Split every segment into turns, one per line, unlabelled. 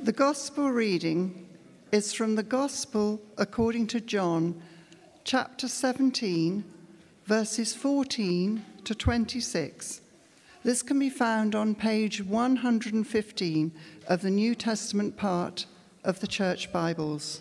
The Gospel reading is from the Gospel according to John, chapter 17, verses 14 to 26. This can be found on page 115 of the New Testament part of the Church Bibles.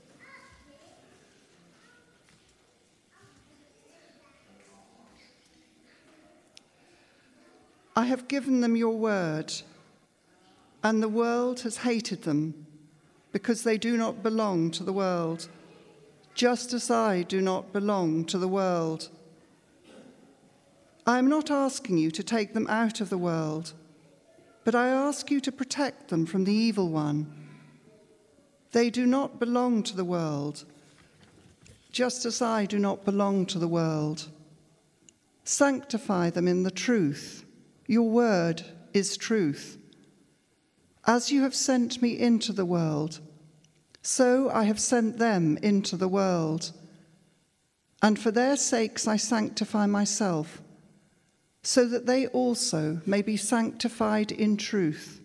I have given them your word, and the world has hated them, because they do not belong to the world, just as I do not belong to the world. I am not asking you to take them out of the world, but I ask you to protect them from the evil one. They do not belong to the world, just as I do not belong to the world. Sanctify them in the truth. Your word is truth. As you have sent me into the world, so I have sent them into the world. And for their sakes I sanctify myself, so that they also may be sanctified in truth.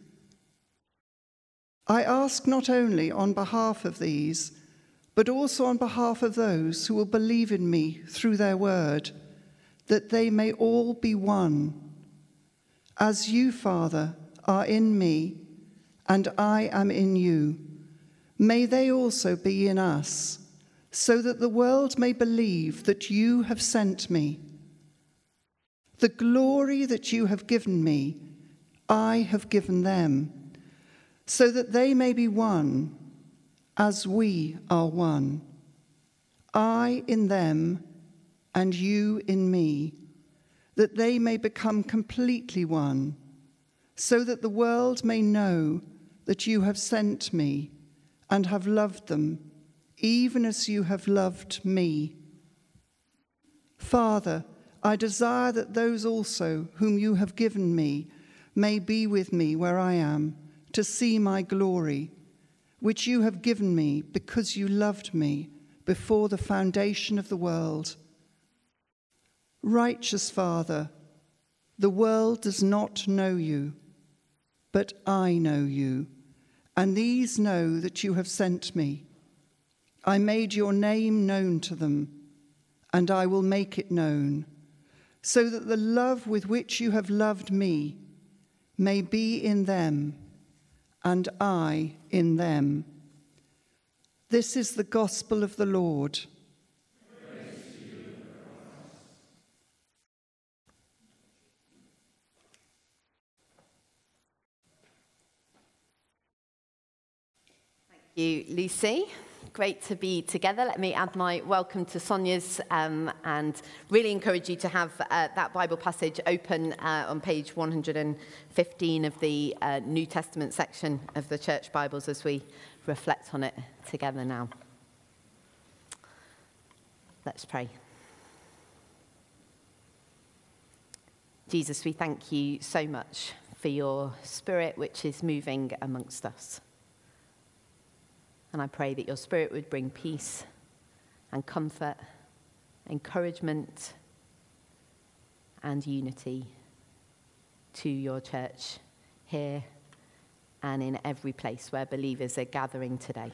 I ask not only on behalf of these, but also on behalf of those who will believe in me through their word, that they may all be one. As you, Father, are in me, and I am in you, may they also be in us, so that the world may believe that you have sent me. The glory that you have given me, I have given them, so that they may be one, as we are one. I in them, and you in me, that they may become completely one, so that the world may know that you have sent me and have loved them, even as you have loved me. Father, I desire that those also whom you have given me may be with me where I am, to see my glory, which you have given me because you loved me before the foundation of the world. Righteous Father, the world does not know you, but I know you, and these know that you have sent me. I made your name known to them, and I will make it known, so that the love with which you have loved me may be in them, and I in them. This is the gospel of the Lord.
Thank you, Lucy. Great to be together. Let me add my welcome to Sonia's and really encourage you to have that Bible passage open on page 115 of the New Testament section of the Church Bibles as we reflect on it together now. Let's pray. Jesus, we thank you so much for your Spirit which is moving amongst us. And I pray that your Spirit would bring peace and comfort, encouragement and unity to your church here and in every place where believers are gathering today.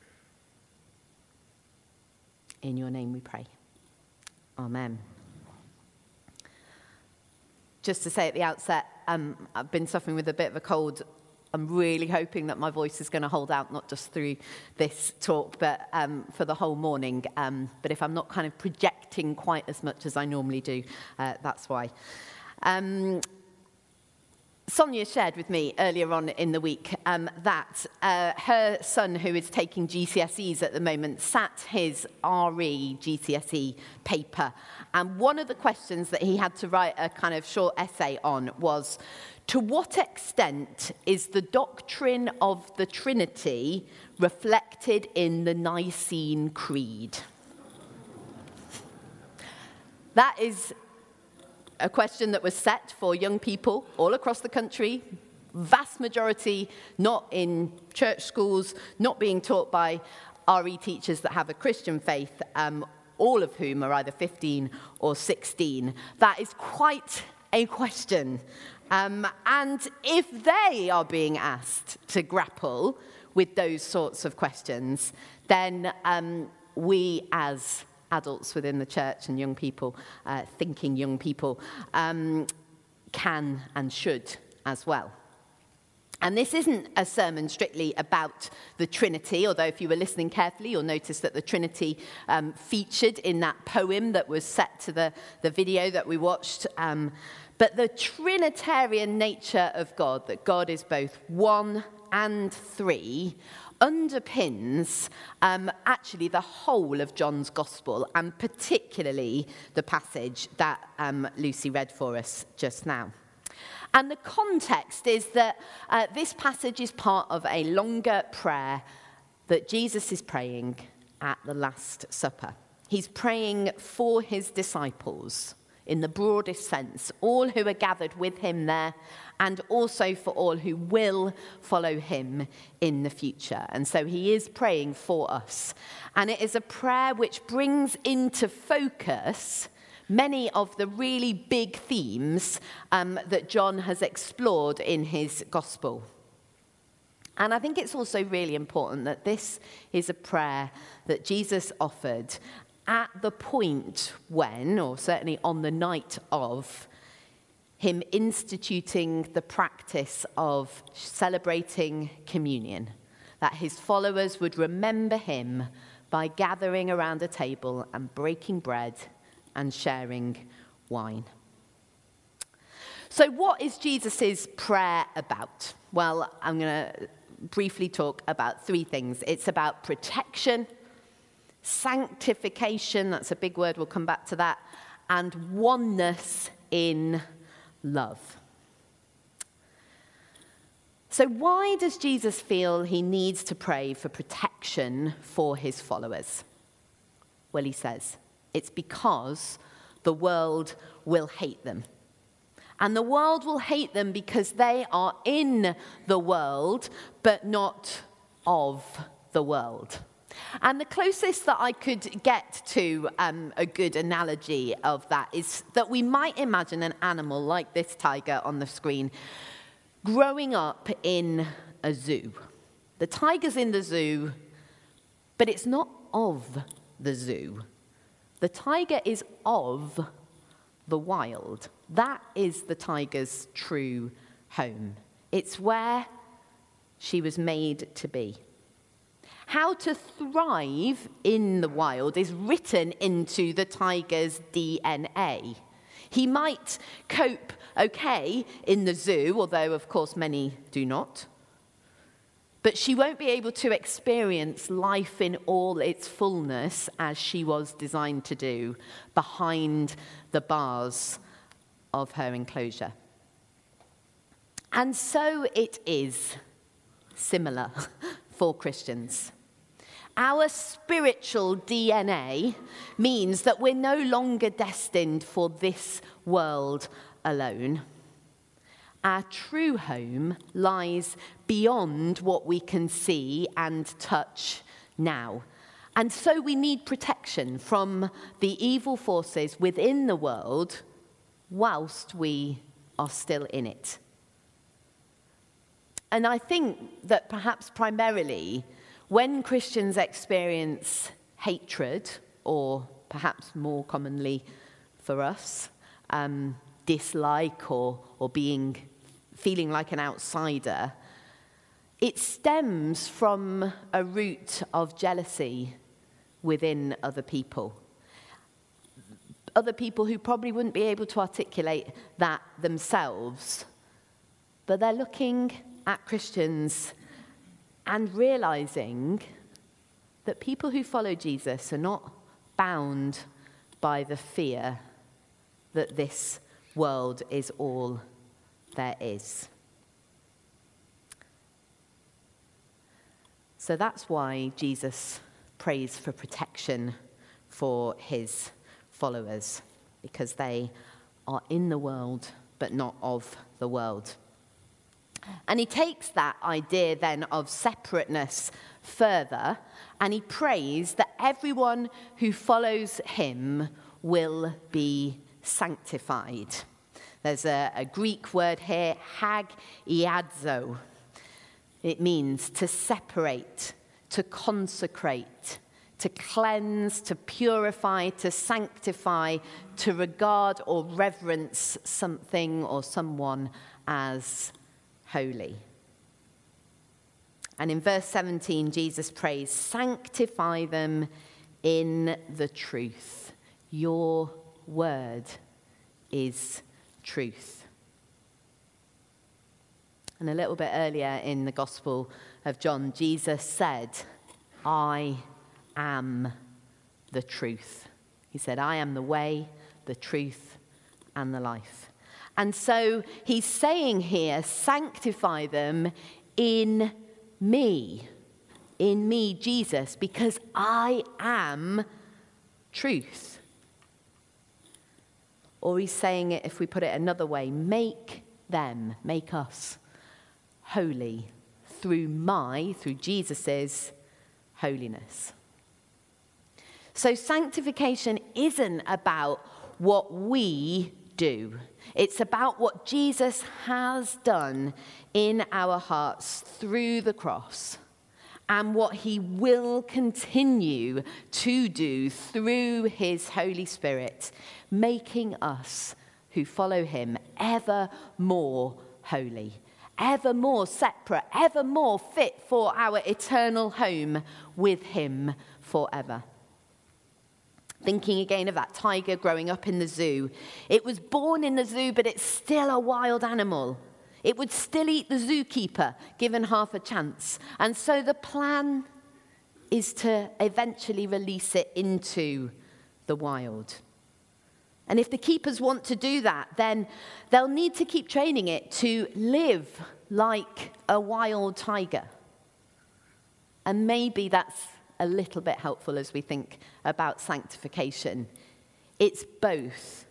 In your name we pray. Amen. Just to say at the outset, I've been suffering with a bit of a cold. I'm really hoping that my voice is going to hold out, not just through this talk, but for the whole morning. But if I'm not kind of projecting quite as much as I normally do, that's why. Sonia shared with me earlier on in the week that her son, who is taking GCSEs at the moment, sat his RE GCSE paper. And one of the questions that he had to write a kind of short essay on was, to what extent is the doctrine of the Trinity reflected in the Nicene Creed? That is a question that was set for young people all across the country, vast majority not in church schools, not being taught by RE teachers that have a Christian faith, all of whom are either 15 or 16. That is quite a question. And if they are being asked to grapple with those sorts of questions, then we as adults within the church and young people, thinking young people, can and should as well. And this isn't a sermon strictly about the Trinity, although if you were listening carefully, you'll notice that the Trinity featured in that poem that was set to the video that we watched. But the Trinitarian nature of God, that God is both one and three, underpins actually the whole of John's Gospel, and particularly the passage that Lucy read for us just now. And the context is that this passage is part of a longer prayer that Jesus is praying at the Last Supper. He's praying for his disciples in the broadest sense, all who are gathered with him there, and also for all who will follow him in the future. And so he is praying for us. And it is a prayer which brings into focus many of the really big themes that John has explored in his gospel. And I think it's also really important that this is a prayer that Jesus offered at the point when, or certainly on the night of, him instituting the practice of celebrating communion, that his followers would remember him by gathering around a table and breaking bread and sharing wine. So what is Jesus' prayer about? Well, I'm going to briefly talk about three things. It's about protection, sanctification, that's a big word, we'll come back to that, and oneness in love. So why does Jesus feel he needs to pray for protection for his followers? Well, he says, it's because the world will hate them. And the world will hate them because they are in the world, but not of the world. And the closest that I could get to a good analogy of that is that we might imagine an animal like this tiger on the screen growing up in a zoo. The tiger's in the zoo, but it's not of the zoo. The tiger is of the wild. That is the tiger's true home. It's where she was made to be. How to thrive in the wild is written into the tiger's DNA. He might cope okay in the zoo, although of course many do not. But she won't be able to experience life in all its fullness as she was designed to do behind the bars of her enclosure. And so it is similar for Christians. Our spiritual DNA means that we're no longer destined for this world alone. Our true home lies beyond what we can see and touch now. And so we need protection from the evil forces within the world whilst we are still in it. And I think that perhaps primarily when Christians experience hatred, or perhaps more commonly for us, dislike or feeling like an outsider, it stems from a root of jealousy within other people. Other people who probably wouldn't be able to articulate that themselves, but they're looking at Christians and realizing that people who follow Jesus are not bound by the fear that this world is all there is. So that's why Jesus prays for protection for his followers, because they are in the world but not of the world. And he takes that idea then of separateness further, and he prays that everyone who follows him will be sanctified. There's a Greek word here, hagiadzo. It means to separate, to consecrate, to cleanse, to purify, to sanctify, to regard or reverence something or someone as holy. And in verse 17, Jesus prays, sanctify them in the truth. Your word is truth. And a little bit earlier in the Gospel of John, Jesus said, I am the truth. He said, I am the way, the truth, and the life. And so he's saying here, sanctify them in me, Jesus, because I am truth. Or he's saying it, if we put it another way, make us holy through Jesus's holiness. So sanctification isn't about what we do. It's about what Jesus has done in our hearts through the cross and what he will continue to do through his Holy Spirit, making us who follow him ever more holy, ever more separate, ever more fit for our eternal home with him forever. Thinking again of that tiger growing up in the zoo. It was born in the zoo, but it's still a wild animal. It would still eat the zookeeper, given half a chance. And so the plan is to eventually release it into the wild. And if the keepers want to do that, then they'll need to keep training it to live like a wild tiger. And maybe that's a little bit helpful as we think about sanctification. It's both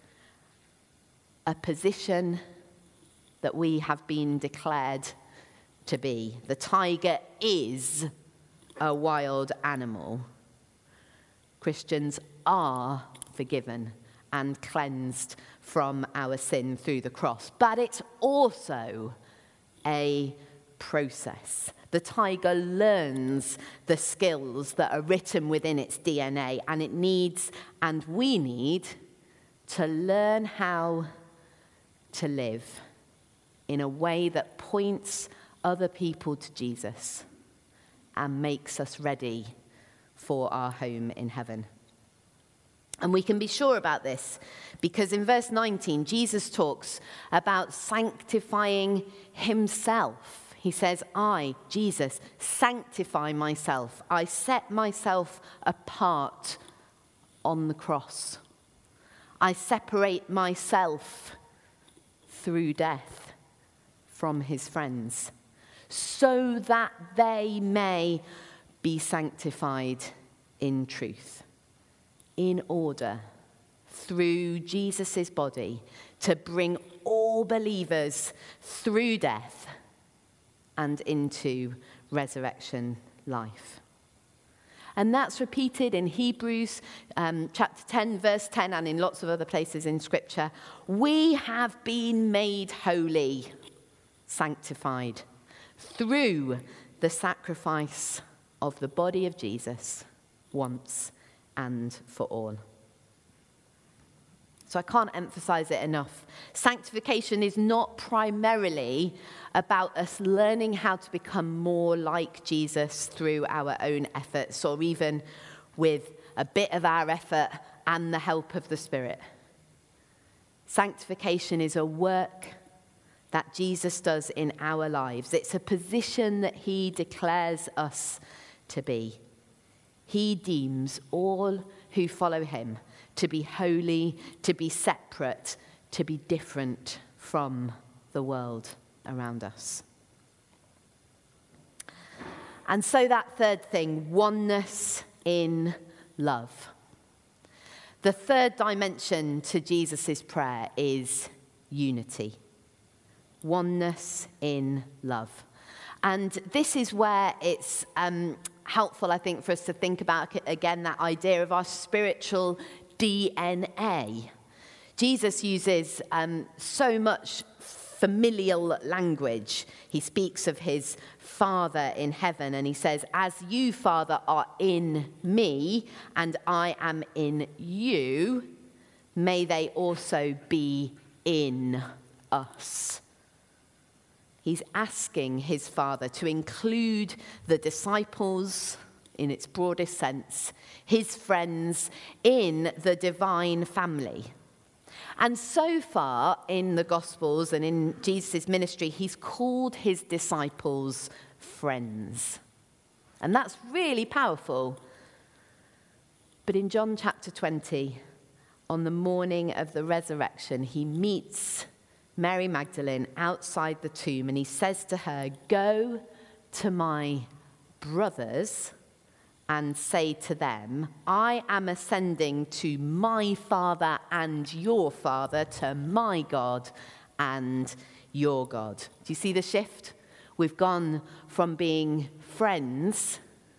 a position that we have been declared to be. The tiger is a wild animal. Christians are forgiven and cleansed from our sin through the cross. But it's also a process. The tiger learns the skills that are written within its DNA, and it needs, and we need, to learn how to live in a way that points other people to Jesus and makes us ready for our home in heaven. And we can be sure about this because in verse 19, Jesus talks about sanctifying himself. He says, I, Jesus, sanctify myself. I set myself apart on the cross. I separate myself through death from his friends so that they may be sanctified in truth, in order, through Jesus' body, to bring all believers through death and into resurrection life. And that's repeated in Hebrews chapter 10, verse 10, and in lots of other places in Scripture. We have been made holy, sanctified, through the sacrifice of the body of Jesus once and for all. So I can't emphasize it enough. Sanctification is not primarily about us learning how to become more like Jesus through our own efforts, or even with a bit of our effort and the help of the Spirit. Sanctification is a work that Jesus does in our lives. It's a position that he declares us to be. He deems all who follow him to be holy, to be separate, to be different from the world around us. And so that third thing, oneness in love. The third dimension to Jesus' prayer is unity. Oneness in love. And this is where it's helpful, I think, for us to think about, again, that idea of our spiritual DNA. Jesus uses so much familial language. He speaks of his Father in heaven, and he says, as you, Father, are in me, and I am in you, may they also be in us. He's asking his Father to include the disciples, in its broadest sense, his friends, in the divine family. And so far in the Gospels and in Jesus' ministry, he's called his disciples friends. And that's really powerful. But in John chapter 20, on the morning of the resurrection, he meets Mary Magdalene outside the tomb, and he says to her, go to my brothers and say to them, I am ascending to my Father and your Father, to my God and your God. Do you see the shift? We've gone from being friends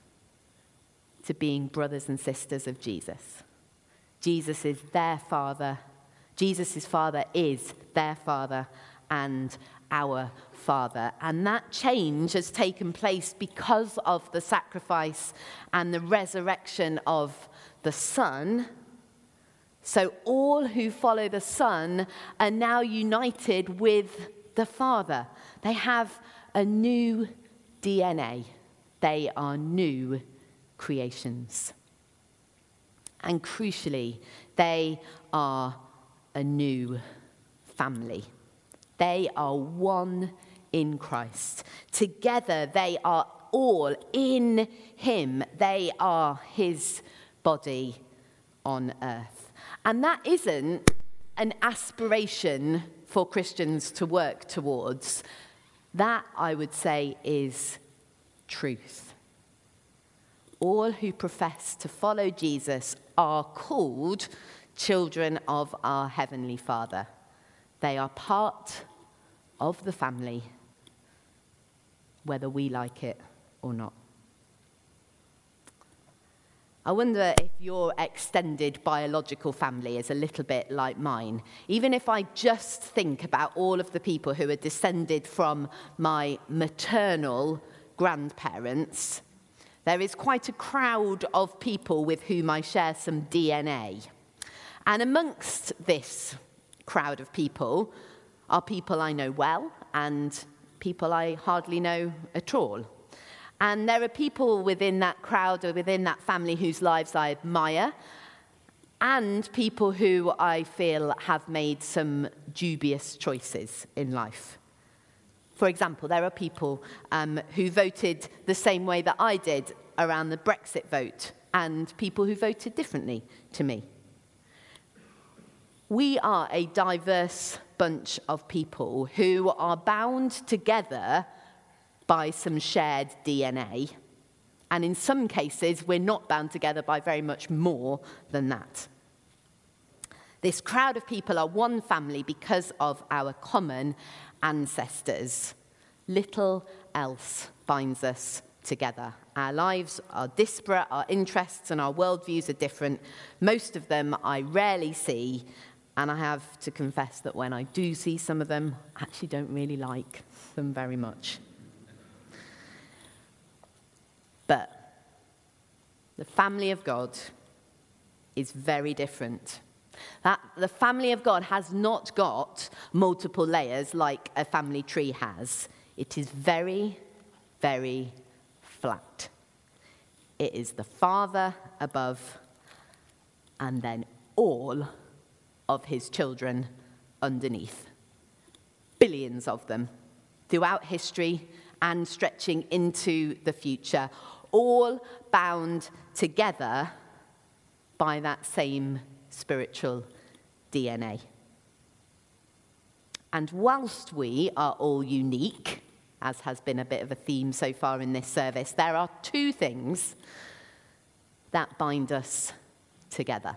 to being brothers and sisters of Jesus. Jesus is their Father. Jesus' Father is their Father and our Father. And that change has taken place because of the sacrifice and the resurrection of the Son. So all who follow the Son are now united with the Father. They have a new DNA. They are new creations. And crucially, they are a new family. They are one in Christ. Together, they are all in him. They are his body on earth. And that isn't an aspiration for Christians to work towards. That, I would say, is truth. All who profess to follow Jesus are called children of our Heavenly Father. They are part of the family, whether we like it or not. I wonder if your extended biological family is a little bit like mine. Even if I just think about all of the people who are descended from my maternal grandparents, there is quite a crowd of people with whom I share some DNA. And amongst this crowd of people are people I know well and people I hardly know at all. And there are people within that crowd or within that family whose lives I admire, and people who I feel have made some dubious choices in life. For example, there are people who voted the same way that I did around the Brexit vote, and people who voted differently to me. We are a diverse bunch of people who are bound together by some shared DNA. And in some cases, we're not bound together by very much more than that. This crowd of people are one family because of our common ancestors. Little else binds us together. Our lives are disparate, our interests and our worldviews are different. Most of them I rarely see, and I have to confess that when I do see some of them, I actually don't really like them very much. But the family of God is very different. That the family of God has not got multiple layers like a family tree has. It is very, very flat. It is the Father above, and then all of his children underneath. Billions of them throughout history and stretching into the future, all bound together by that same spiritual DNA. And whilst we are all unique, as has been a bit of a theme so far in this service, there are two things that bind us together.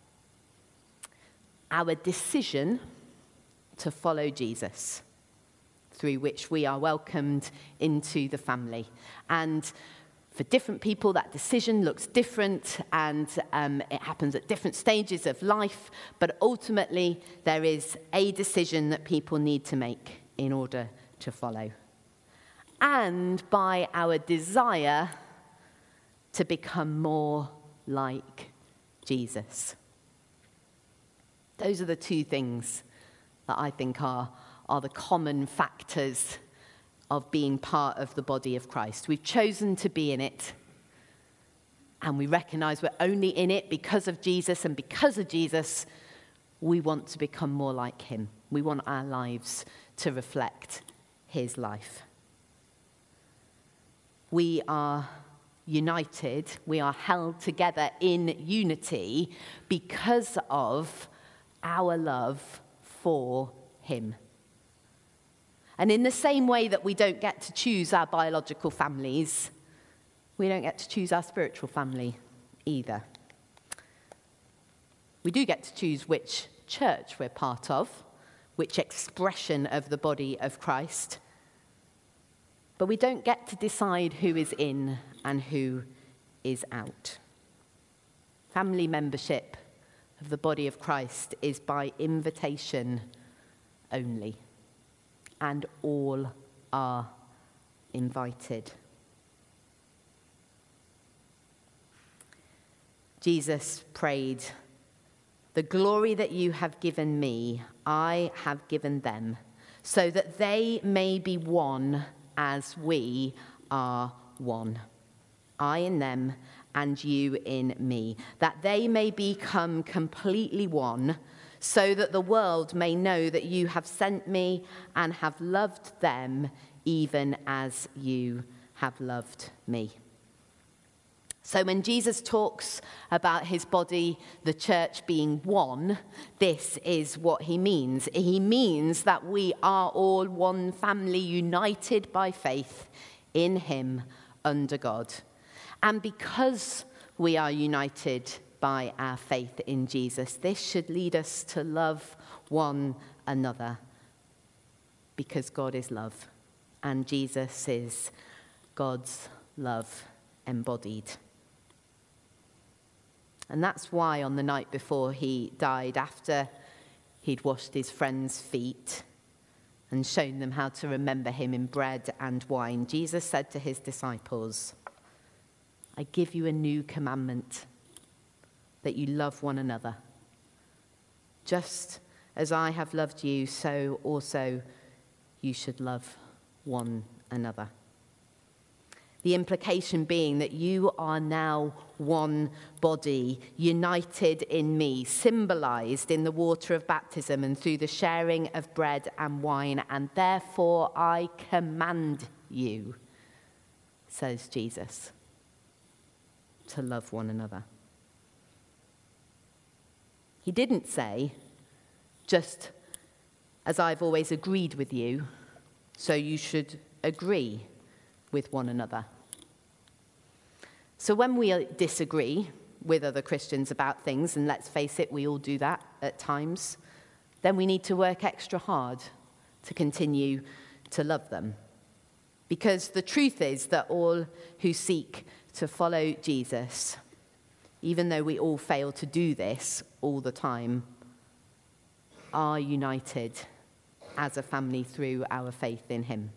Our decision to follow Jesus, through which we are welcomed into the family. And For different people, that decision looks different, and it happens at different stages of life. But ultimately, there is a decision that people need to make in order to follow. And by our desire to become more like Jesus. Those are the two things that I think are the common factors of being part of the body of Christ. We've chosen to be in it, and we recognize we're only in it because of Jesus, and because of Jesus, we want to become more like him. We want our lives to reflect his life. We are united, we are held together in unity because of our love for him. And in the same way that we don't get to choose our biological families, we don't get to choose our spiritual family either. We do get to choose which church we're part of, which expression of the body of Christ, but we don't get to decide who is in and who is out. Family membership of the body of Christ is by invitation only. And all are invited. Jesus prayed, "The glory that you have given me, I have given them, so that they may be one as we are one. I in them and you in me, that they may become completely one, so that the world may know that you have sent me and have loved them even as you have loved me." So when Jesus talks about his body, the church, being one, this is what he means. He means that we are all one family, united by faith in him under God. And because we are united by our faith in Jesus, this should lead us to love one another, because God is love and Jesus is God's love embodied. And that's why on the night before he died, after he'd washed his friends' feet and shown them how to remember him in bread and wine, Jesus said to his disciples, "I give you a new commandment, that you love one another. Just as I have loved you, so also you should love one another." The implication being that you are now one body, united in me, symbolized in the water of baptism and through the sharing of bread and wine. And therefore I command you, says Jesus, to love one another. He didn't say, just as I've always agreed with you, so you should agree with one another. So when we disagree with other Christians about things, and let's face it, we all do that at times, then we need to work extra hard to continue to love them. Because the truth is that all who seek to follow Jesus, even though we all fail to do this all the time, are united as a family through our faith in him.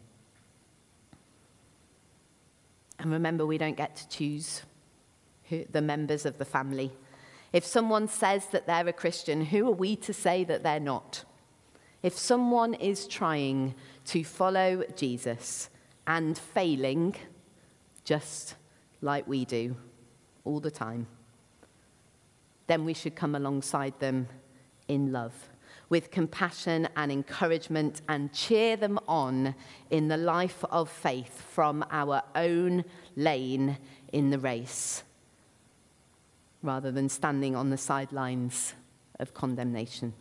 And remember, we don't get to choose the members of the family. If someone says that they're a Christian, who are we to say that they're not? If someone is trying to follow Jesus and failing, just like we do all the time, then we should come alongside them in love, with compassion and encouragement, and cheer them on in the life of faith from our own lane in the race, rather than standing on the sidelines of condemnation.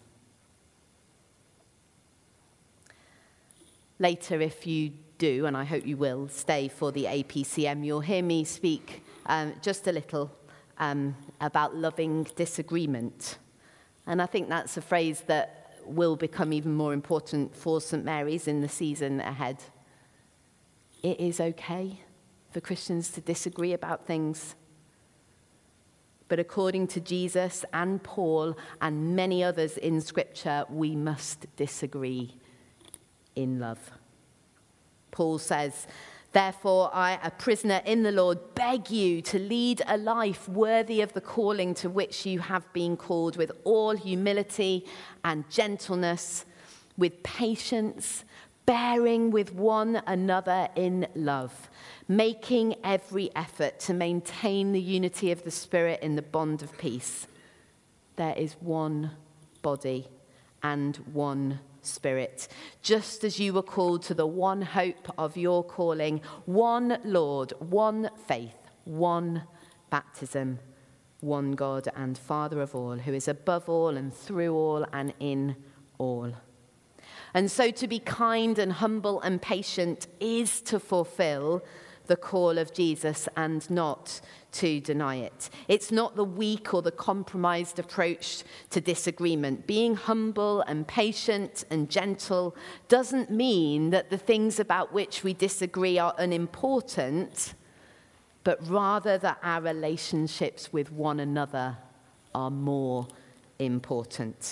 Later, if you do, and I hope you will, stay for the APCM, you'll hear me speak just a little about loving disagreement. And I think that's a phrase that will become even more important for St. Mary's in the season ahead. It is okay for Christians to disagree about things. But according to Jesus and Paul and many others in Scripture, we must disagree in love. Paul says, "Therefore, I, a prisoner in the Lord, beg you to lead a life worthy of the calling to which you have been called, with all humility and gentleness, with patience, bearing with one another in love, making every effort to maintain the unity of the Spirit in the bond of peace. There is one body and one Spirit, just as you were called to the one hope of your calling, one Lord, one faith, one baptism, one God and Father of all, who is above all and through all and in all." And so to be kind and humble and patient is to fulfill the call of Jesus and not to deny it. It's not the weak or the compromised approach to disagreement. Being humble and patient and gentle doesn't mean that the things about which we disagree are unimportant, but rather that our relationships with one another are more important.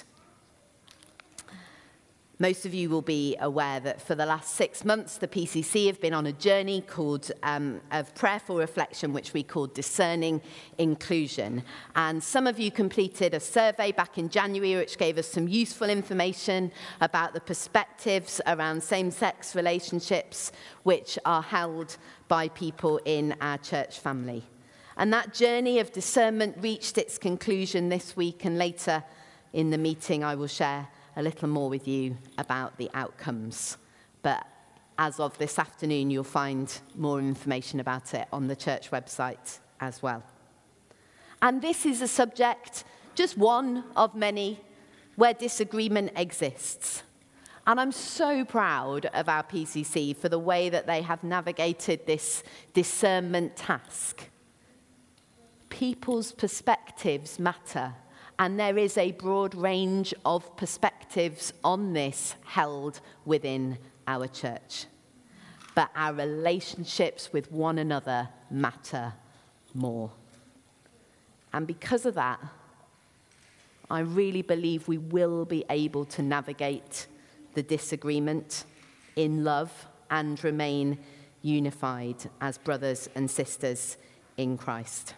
Most of you will be aware that for the last 6 months, the PCC have been on a journey called of prayerful reflection, which we called Discerning Inclusion. And some of you completed a survey back in January, which gave us some useful information about the perspectives around same-sex relationships, which are held by people in our church family. And that journey of discernment reached its conclusion this week, and later in the meeting I will share a little more with you about the outcomes. But as of this afternoon, you'll find more information about it on the church website as well. And this is a subject, just one of many, where disagreement exists. And I'm so proud of our PCC for the way that they have navigated this discernment task. People's perspectives matter. And there is a broad range of perspectives on this held within our church. But our relationships with one another matter more. And because of that, I really believe we will be able to navigate the disagreement in love and remain unified as brothers and sisters in Christ.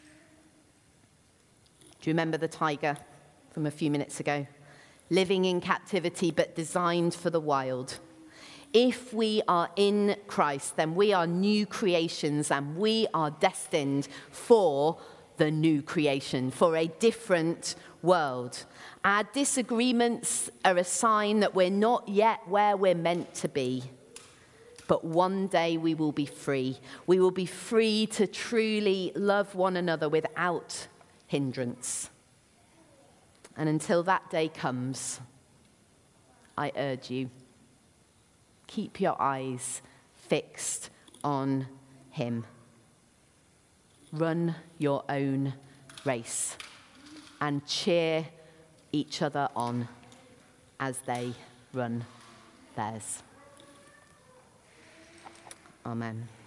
Do you remember the tiger from a few minutes ago? Living in captivity, but designed for the wild. If we are in Christ, then we are new creations, and we are destined for the new creation, for a different world. Our disagreements are a sign that we're not yet where we're meant to be. But one day we will be free. We will be free to truly love one another without hindrance. And until that day comes, I urge you, keep your eyes fixed on him. Run your own race and cheer each other on as they run theirs. Amen.